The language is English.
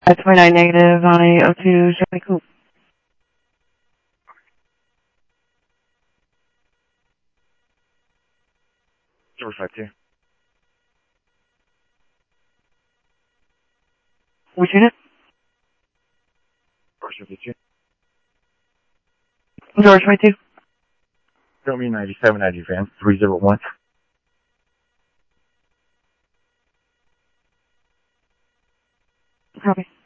That's 29 negative on a O2 Chevy Coupe. George 52. Which unit? George 52. George 22. Show me 97 at van 301. Copy.